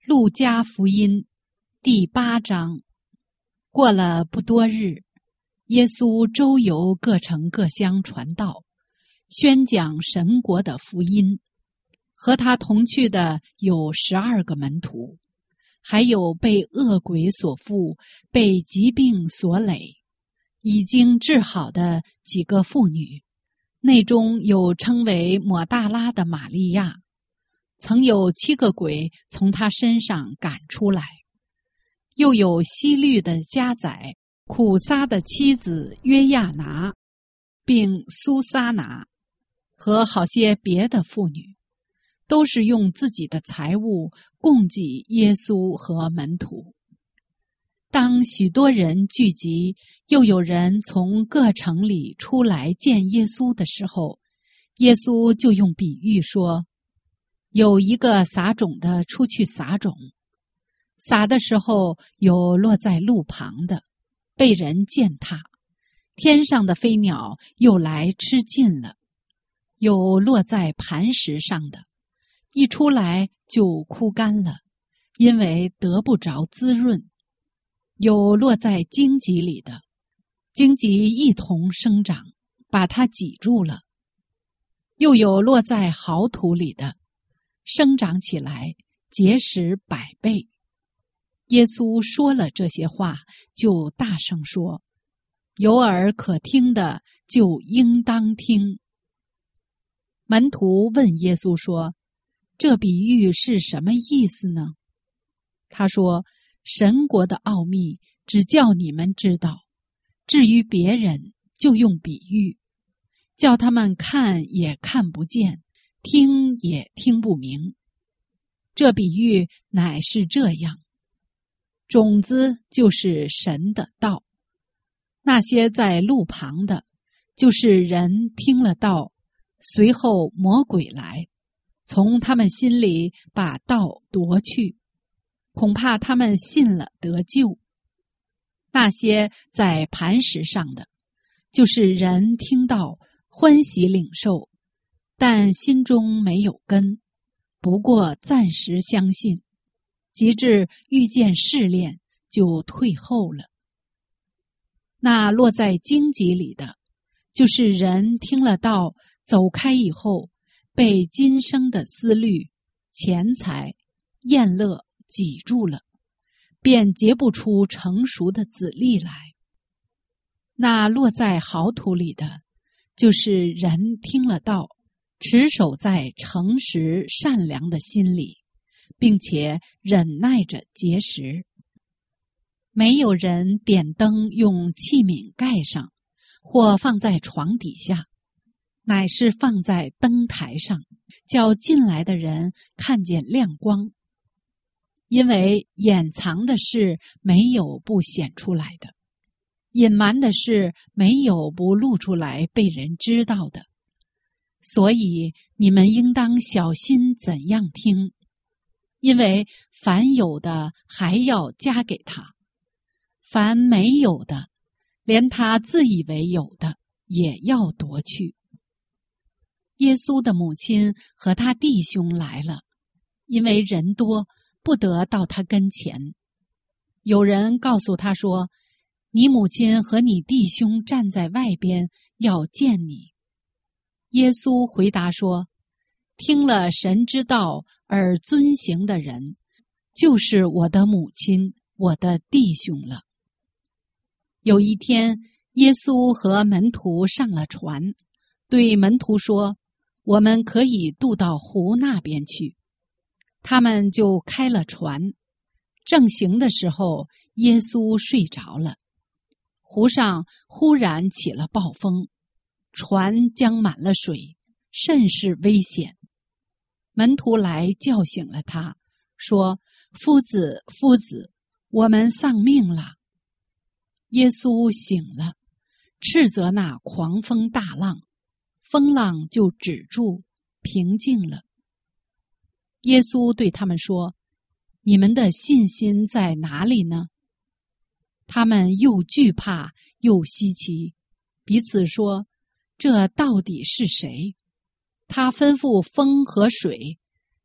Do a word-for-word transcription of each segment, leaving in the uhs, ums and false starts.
路加福音第八章。过了不多日，耶稣周游各城各乡传道，宣讲神国的福音。和他同去的有十二个门徒，还有被恶鬼所附、被疾病所累、已经治好的几个妇女，内中有称为抹大拉的玛利亚，曾有七个鬼从他身上赶出来；又有希律的家宰、苦撒的妻子约亚拿，并苏撒拿和好些别的妇女，都是用自己的财物供给耶稣和门徒。当许多人聚集，又有人从各城里出来见耶稣的时候，耶稣就用比喻说，有一个撒种的出去撒种，撒的时候有落在路旁的，被人践踏，天上的飞鸟又来吃尽了；有落在磐石上的，一出来就枯干了，因为得不着滋润；有落在荆棘里的，荆棘一同生长，把它挤住了；又有落在好土里的，生长起来，结实百倍。耶稣说了这些话，就大声说，有耳可听的就应当听。门徒问耶稣说，这比喻是什么意思呢？他说，神国的奥秘只叫你们知道，至于别人就用比喻，叫他们看也看不见，听也听不明。这比喻乃是这样，种子就是神的道，那些在路旁的，就是人听了道，随后魔鬼来，从他们心里把道夺去，恐怕他们信了得救。那些在磐石上的，就是人听到欢喜领受，但心中没有根，不过暂时相信，及至遇见试炼，就退后了。那落在荆棘里的，就是人听了道，走开以后，被今生的思虑、钱财、宴乐挤住了，便结不出成熟的子粒来。那落在好土里的，就是人听了道，持守在诚实善良的心里，并且忍耐着结实。没有人点灯用器皿盖上，或放在床底下，乃是放在灯台上，叫进来的人看见亮光。因为掩藏的事没有不显出来的，隐瞒的事没有不露出来被人知道的。所以你们应当小心怎样听，因为凡有的还要加给他，凡没有的，连他自以为有的也要夺去。耶稣的母亲和他弟兄来了，因为人多，不得到他跟前。有人告诉他说，你母亲和你弟兄站在外边，要见你。耶稣回答说，听了神之道而遵行的人，就是我的母亲，我的弟兄了。有一天，耶稣和门徒上了船，对门徒说，我们可以渡到湖那边去。他们就开了船，正行的时候，耶稣睡着了。湖上忽然起了暴风，船将满了水，甚是危险。门徒来叫醒了他，说，夫子，夫子，我们丧命了。耶稣醒了，斥责那狂风大浪，风浪就止住，平静了。耶稣对他们说，你们的信心在哪里呢？他们又惧怕又稀奇，彼此说，这到底是谁？他吩咐风和水，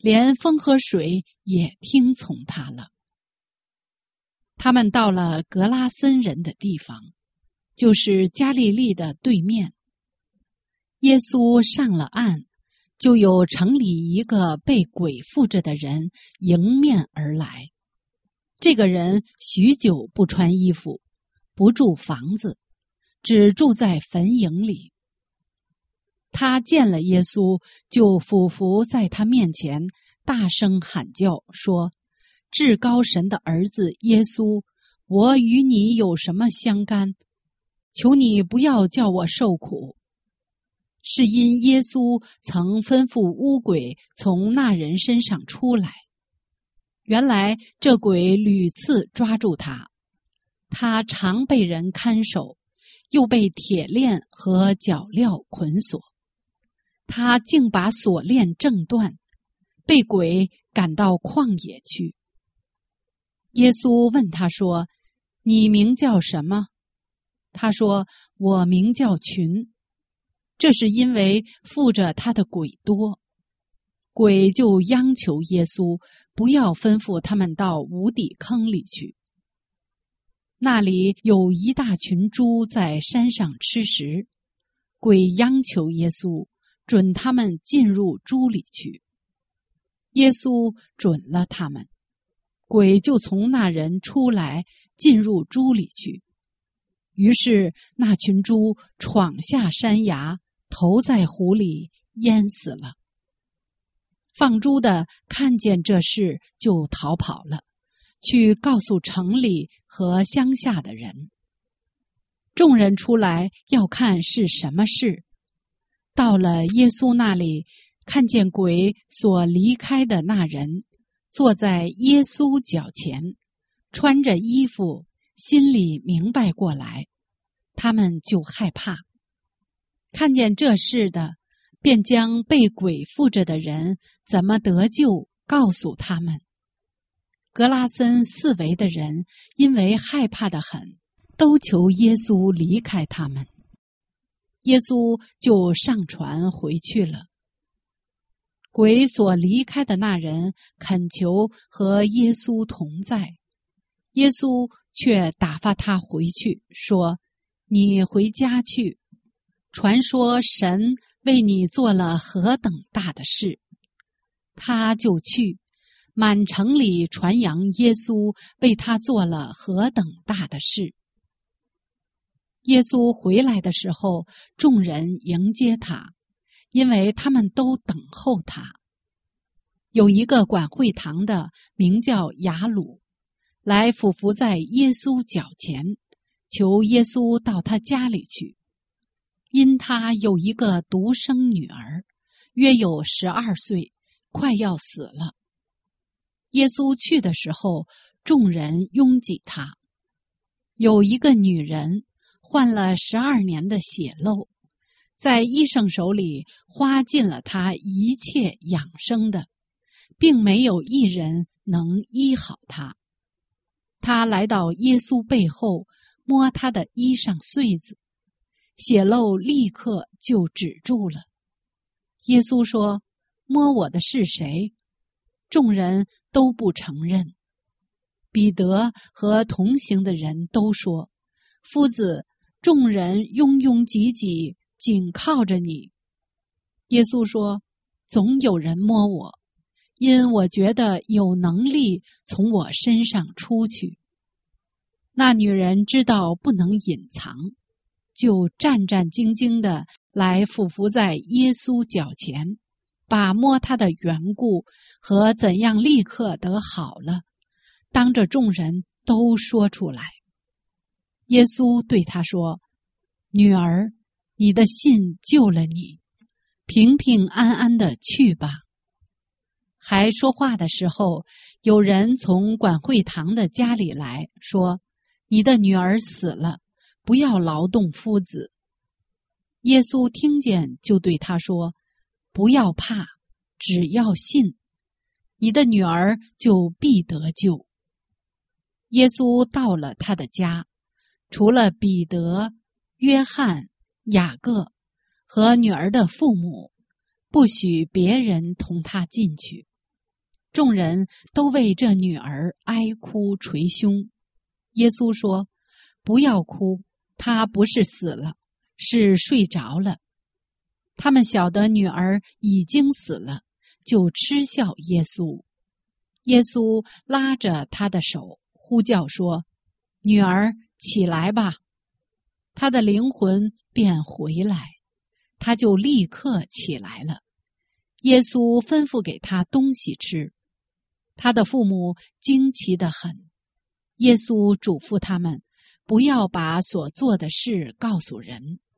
连风和水也听从他了。他们到了格拉森人的地方，就是加利利的对面。耶稣上了岸，就有城里一个被鬼附着的人迎面而来。这个人许久不穿衣服，不住房子，只住在坟茔里。他见了耶稣，就俯伏在他面前，大声喊叫，说：至高神的儿子耶稣，我与你有什么相干？求你不要叫我受苦。是因耶稣曾吩咐污鬼从那人身上出来。原来这鬼屡次抓住他，他常被人看守，又被铁链和脚镣捆锁。他竟把锁链挣断，被鬼赶到旷野去。耶稣问他说：你名叫什么？他说：我名叫群。这是因为附着他的鬼多。鬼就央求耶稣不要吩咐他们到无底坑里去。那里有一大群猪在山上吃食，鬼央求耶稣准他们进入猪里去。耶稣准了他们，鬼就从那人出来，进入猪里去。于是那群猪闯下山崖，投在湖里，淹死了。放猪的看见这事，就逃跑了，去告诉城里和乡下的人。众人出来要看是什么事，到了耶稣那里，看见鬼所离开的那人坐在耶稣脚前，穿着衣服，心里明白过来，他们就害怕。看见这事的，便将被鬼附着的人怎么得救告诉他们。格拉森四围的人因为害怕得很，都求耶稣离开他们。耶稣就上船回去了。鬼所离开的那人恳求和耶稣同在，耶稣却打发他回去，说：你回家去，传说神为你做了何等大的事。他就去，满城里传扬耶稣为他做了何等大的事。耶稣回来的时候，众人迎接他，因为他们都等候他。有一个管会堂的，名叫雅鲁，来俯伏在耶稣脚前，求耶稣到他家里去，因他有一个独生女儿，约有十二岁，快要死了。耶稣去的时候，众人拥挤他。有一个女人患了十二年的血漏，在医生手里花尽了他一切养生的，并没有一人能医好他。他来到耶稣背后，摸他的衣裳穗子，血漏立刻就止住了。耶稣说：摸我的是谁？众人都不承认。彼得和同行的人都说：夫子，众人拥拥挤挤，紧靠着你。耶稣说：总有人摸我，因我觉得有能力从我身上出去。那女人知道不能隐藏，就战战兢兢地来俯伏在耶稣脚前，把摸他的缘故和怎样立刻得好了，当着众人都说出来。耶稣对他说：女儿，你的信救了你，平平安安地去吧。还说话的时候，有人从管会堂的家里来说：你的女儿死了，不要劳动夫子。耶稣听见，就对他说：不要怕，只要信，你的女儿就必得救。耶稣到了他的家，除了彼得、约翰、雅各和女儿的父母，不许别人同他进去。 众人都为这女儿哀哭捶胸。耶稣说：“不要哭，她不是死了，是睡着了。”他们晓得女儿已经死了，就嗤笑耶稣。耶稣拉着他的手，呼叫说：“女儿，起来吧！”他的灵魂便回来，他就立刻起来了。耶稣吩咐给他东西吃，他的父母惊奇得很。耶稣嘱咐他们，不要把所做的事告诉人。